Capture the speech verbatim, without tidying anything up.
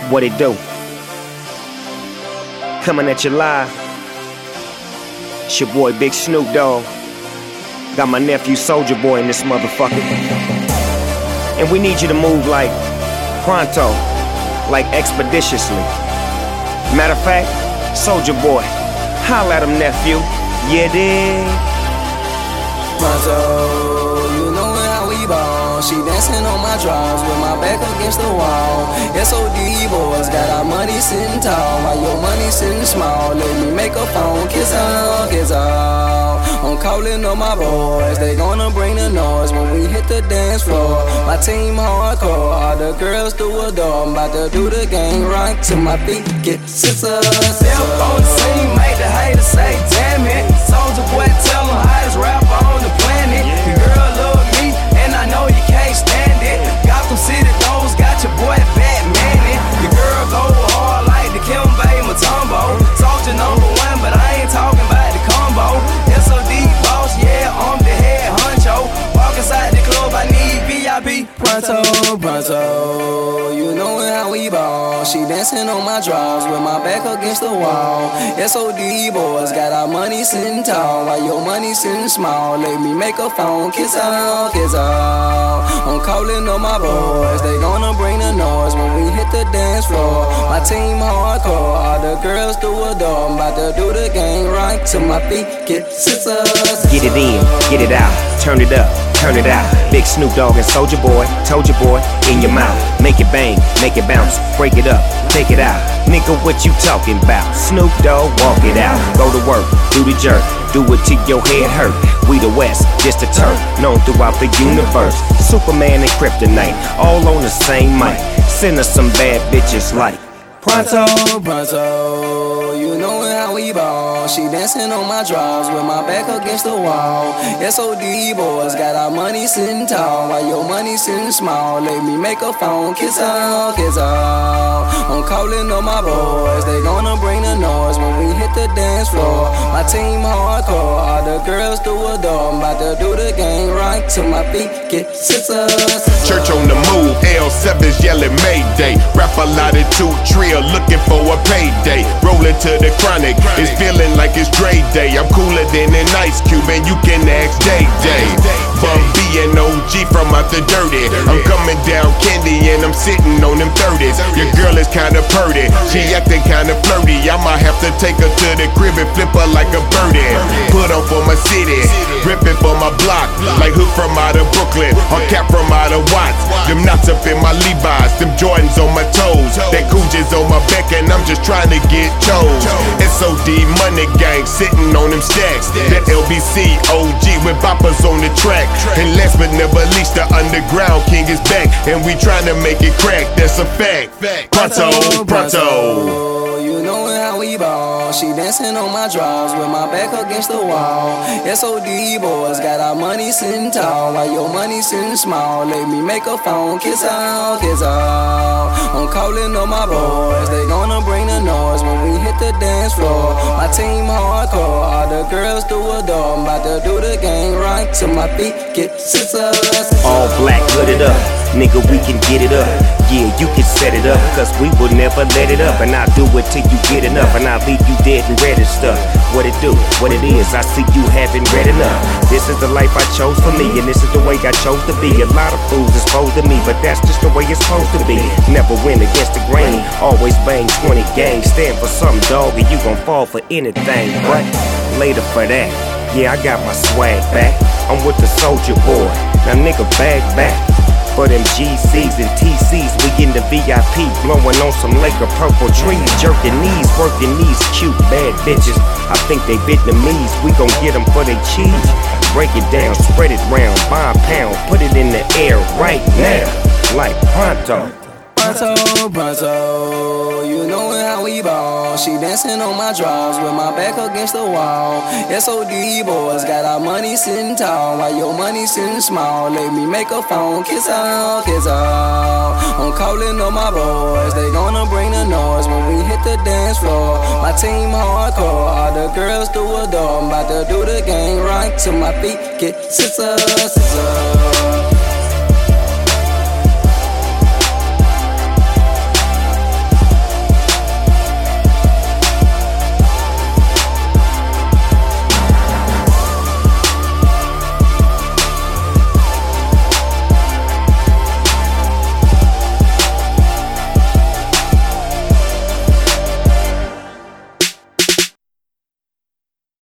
What it do? Coming at you live. It's your boy Big Snoop Dogg. Got my nephew Soulja Boy in this motherfucker. And we need you to move like pronto, like expeditiously. Matter of fact, Soulja Boy, holla at him, nephew. Yeah, dig. Pronto, you know how we ball. She dancing on my drawers with my back against the wall. S O D boys got our money sitting tall, while your money sitting small. Let me make a phone, kiss on, kiss on. I'm calling on my boys, they gonna bring the noise when we hit the dance floor. My team hardcore, all the girls do adore. I'm about to do the gang right to my feet, get scissors. Step on the scene, make the haters say, damn it. Soulja Boy, tell them hottest rapper on the planet. Your girl love me, and I know you can't stand it. Gotham City Those got your boy Batman it. Your girl go hard like the Kim Bay Matumbo. Soulja number one, but I ain't talking about the combo. S O D boss, yeah, I'm the head honcho. Walk inside the club, I need V I P. Pronto, pronto, you know how we ball. She dancing on my drawers with my back against the wall. S O D boys got our money sitting tall, while your money sitting small. Let me make a phone, kiss on, kiss on. I'm calling on my boys, they gonna bring the noise when we hit the dance floor. My team hardcore, all the girls do adore. I'm about to do the gang right to my feet, get scissors. Get it in, get it out, turn it up, turn it out. Big Snoop Dogg and Soulja Boy, told your boy, in your mouth. Make it bang, make it bounce, break it up, take it out. Nigga, what you talking about? Snoop Dogg, walk it out. Go to work, do the jerk, do it till your head hurt. We the West, just a turf, known throughout the universe. Superman and Kryptonite, all on the same mic. Send us some bad bitches like Pronto, pronto, you know how we ball. She dancing on my drawers with my back against the wall. S O D boys got our money sitting tall, while your money sitting small. Let me make a phone, kiss on, kiss on. I'm calling on my boys, they gonna bring the noise when we hit the dance floor. My team hardcore, all the girls do adore. I'm about to do the gang right to my feet, get scissors. Church on the move, L seven's yelling Mayday. Rap a lot of two trill, looking for a payday. Rolling to the chronic, it's feeling like it's Dre Day. I'm cooler than an Ice Cube, and you can ask Day Day. Bum B and O G from out the dirty. I'm coming down candy and I'm sitting on them thirties. Your girl is kinda purty, she acting kinda flirty. I might have to take her to the crib and flip her like a birdie. Put on for my city, ripping for my block. Like Hook from out of Brooklyn, or Cap from out of Watts. Them knots up in my Levi's, them Jordans on my toes. That Coogis on my back and I'm just trying to get chose. S O D money gang sitting on them stacks. That L B C O G with boppers on the track. And last but never least, the underground king is back, and we trying to make it crack, that's a fact. Pronto, pronto, you know how we ball. She dancing on my drawers with my back against the wall. S O D boys got our money sitting tall, while your money sitting small. Let me make a phone, kiss on, kiss on. I'm calling on my boys, they gonna bring the noise when we hit the dance floor. My team hardcore, all the girls do adore. I'm about to do the gang right to my feet, get scissors. all black, hooded up. Nigga, we can get it up. Yeah, you can set it up, cause we will never let it up. And I'll do it till you get enough, and I'll leave you dead and red and stuff. What it do, what it is, I see you haven't read enough. This is the life I chose for me, and this is the way I chose to be. A lot of fools is supposed to me, but that's just the way it's supposed to be. Never win against the grain, always bang twenty gangs. Stand for something, dog, and you gon' fall for anything. But later for that, yeah, I got my swag back. I'm with the Soulja Boy, now nigga bag back. For them G Cs and T Cs, we in the V I P, blowing on some Laker purple trees, jerking knees, working these cute bad bitches. I think they Vietnamese, we gon' get them for they cheese. Break it down, spread it round, buy a pound, put it in the air right now, like pronto. Pronto, pronto, you know how we ball. She dancing on my drawers with my back against the wall. S O D boys got our money sitting tall, while your money sitting small. Let me make a phone, kiss on, kiss on. I'm calling on my boys, they gonna bring the noise when we hit the dance floor. My team hardcore, all the girls do adore. I'm about to do the gang right to my feet, get scissors, scissors.